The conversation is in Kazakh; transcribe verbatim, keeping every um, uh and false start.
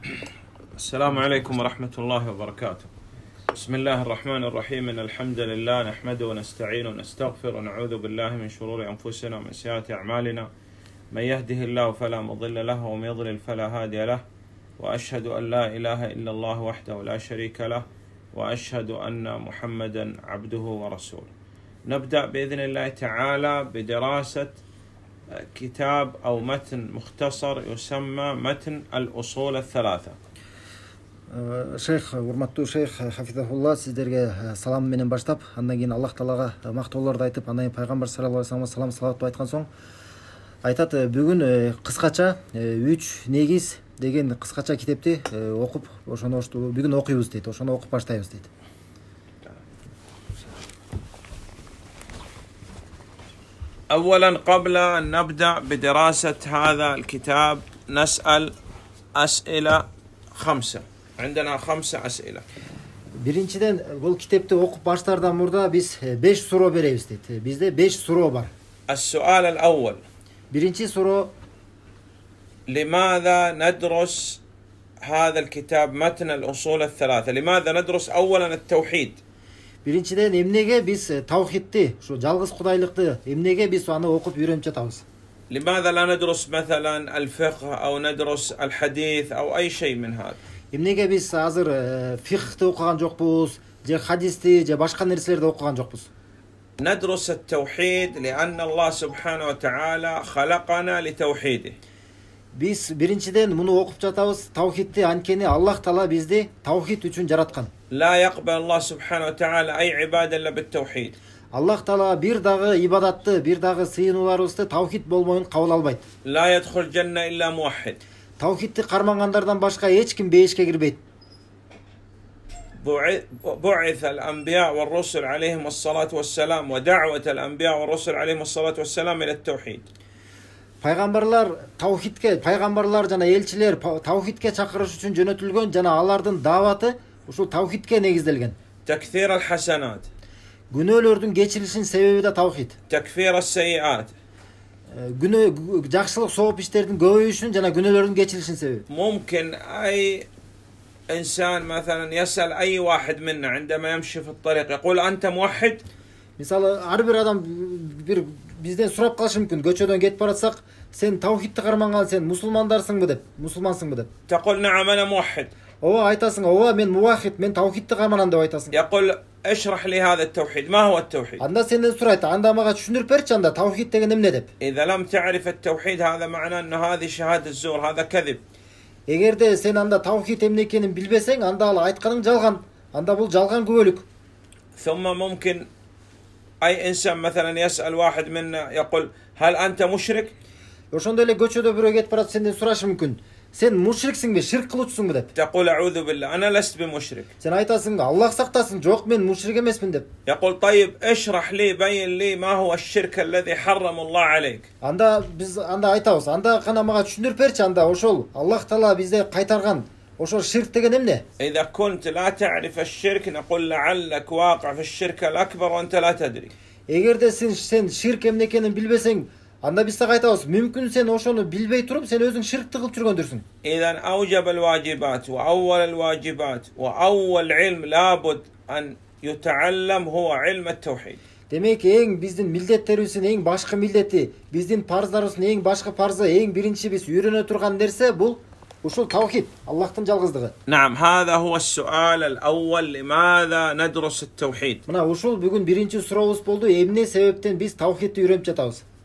السلام عليكم ورحمة الله وبركاته. بسم الله الرحمن الرحيم. إن الحمد لله نحمده ونستعين ونستغفر ونعوذ بالله من شرور أنفسنا ومن سيئات أعمالنا. من يهده الله فلا مضل له ومن يضلل فلا هادي له، وأشهد أن لا إله إلا الله وحده لا شريك له، وأشهد أن محمدا عبده ورسوله. نبدأ بإذن الله تعالى بدراسة كتاب أو متن مختصر يسمى متن الأصول الثلاثة. Шейх, урматтуу шейх Хафизахулла, сиздерге салам менен баштап, андан кийин Аллах Таалага мактоолорду айтып, андан кийин пайгамбар саллаллаху алейхи ва саллам салам салават айткан соң айтат, бүгүн кыскача үч негиз деген кыскача китепти окуп, ошону бүгүн окуйбуз дейт. Ошону окуп баштайбыз дейт. أولا قبل أن نبدأ بدراسة هذا الكتاب نسأل أسئلة خمسة. عندنا خمسة أسئلة. Биринчиден, бул китепти окуп баштаардан мурда биз беш суроо беребиз дейт. Бизде беш суроо бар. السؤال الأول: Биринчи суроо: لماذا ندرس هذا الكتاب متن الأصول الثلاثة؟ لماذا ندرس أولا التوحيد؟ Биринчиден, эмнеге биз таухидти, ушу жалгыз кудайлыкты, эмнеге биз аны окуп үйрөнүп жатабыз? لماذا لا ندرس مثلا الفقه أو ندرس الحديث أو أي شيء من هذا؟ Эмнеге биз азыр фикхти окуган жокпуз, же хадисти, же башка нерселерди окуган жокпуз? ندرس التوحيد لأن الله سبحانه وتعالى خلقنا لتوحيده. Биз биринчиден муну окуп жатабыз, таухидти, анткени Аллах Таала бизди таухид үчүн жараткан. لا يقبل الله سبحانه وتعالى أي عبادة إلا بالتوحيد. Аллах Таала бир дагы ибадатты, бир дагы сыйынууларыбызды таухид болмоюн кабыл албайт. لا يدخل الجنة إلا موحد. Таухидти кармагандардан башка эч ким бейишке кирбейт. بعث الأنبياء والرسل عليهم الصلاة والسلام ودعوة الأنبياء والرسل عليهم الصلاة والسلام إلى التوحيد. Пайгамбарлар таухидке, пайгамбарлар жана элчилер таухидке чакырыш үчүн жөнөтүлгөн жана алардын дааваты ушул таухидке негизделген. تكثير الحسنات. Күнөөлөрдүн кечирилишинин себеби да таухид. تكفير السيئات. Күнөө жакшылык сооп иштердин көбөйүшүнүн жана күнөөлөрдүн кечирилишинин себеби. ممكن أي إنسان مثلا يسأل أي واحد منا عندما يمشي في الطريق يقول أنت موحد؟ Мисалы, ар бир адам бир бизден сурап калышы мүмкүн, көчөдөн кетип баратсак, сен таухидти карманган, сен мусулмандарсыңбы деп, мусулмансыңбы деп. تقول نعم أنا موحد. Ооба айтасың, ооба мен мувахид, мен таухидти карманам деп айтасың. يقول اشرح لي هذا التوحيد، ما هو التوحيد؟ Анда сенден сурайт, анда мага түшүндүрүп берчи, анда таухид деген эмне деп. إذا لم تعرف التوحيد هذا معناه أن هذه شهادة الزور، هذا كذب. Эгерде сен анда таухид эмне экенин билбесең, анда ал айтканың жалган. Анда бул жалган күбөлүк. ثم ممكن أي إنسان مثلا يسأل واحد منا يقول هل أنت مشرك؟ Ошондой эле көчөдө бирөө кетип барат, сенден сурашы мүмкүн. Сен мушриксиңби, ширк кылуучусуңбу деп. تقول أعوذ بالله أنا لست بمشرك. Сен айтасың, Аллах сактасын, жок мен мушрик эмесмин деп. يقول طيب اشرح لي بين لي ما هو الشرك الذي حرم الله عليك. Анда биз анда айтабыз, анда кана мага түшүндүрүп берчи, анда ошол Аллах Таала бизде кайтарган ошол ширк деген эмне? إذا كنت لا تعرف الشرك نقول لعلك واقع في الشرك الأكبر وأنت لا تدري. Эгерде сен сен ширк эмне экенин билбесең, анда биз сага айтабыз, мүмкүн сен ошону билбей туруп, сен өзүң ширкти кылып жүргөндүрсүң. إذا أوجب الواجبات وأول الواجبات وأول علم لابد أن يتعلم هو علم التوحيد. Демек, эң биздин милдеттерибиздин эң башкы милдети, биздин парздарыбыздын эң башкы парзы, эң биринчи биз үйрөнө турган нерсе бул ушул таухид, Аллахтын жалгыздыгы. نعم هذا هو السؤال الأول: لماذا ندرس التوحيد؟ Мына ушул бүгүн биринчи сурообуз болду, эмне себептен биз таухидти үйрөнүп жатабыз?